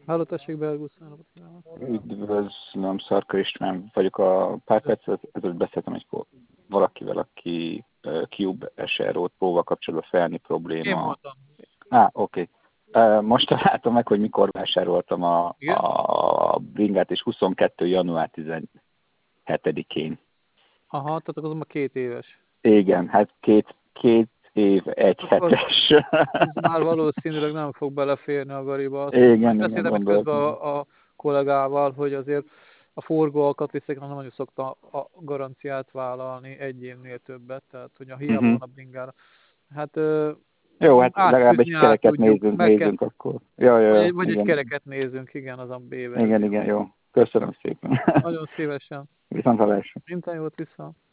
Háló, tessék, Belgusz, napot kívánok. Üdvözlöm, Szarka István vagyok. A pár perccel ezelőtt beszéltem valakivel, aki Cube SRO-t Pro-val kapcsolatban felni Én probléma. voltam. Oké. Most találtam meg, hogy mikor vásároltam Igen? a bringát, és 22. január 17-én. Aha, tehát akkor az már 2 éves. Igen, hát két év, egy Akkor hetes. ez már valószínűleg nem fog beleférni a gariba. Azt Igen, beszéltem itt közben gondoltam. a kollégával, hogy azért a forgó alkatrészeknek nem nagyon szokta a garanciát vállalni egy évnél többet, tehát hogy a hiába van a bringára. Hát Jó, hát legalább egy átfűzni át kereket tudjuk, meg kell, nézzünk akkor. Ja, vagy egy igen. kereket nézzünk, igen, az a B Igen, verzió. jó. Köszönöm szépen. Nagyon szívesen. Viszont hallásra. Minden jót vissza.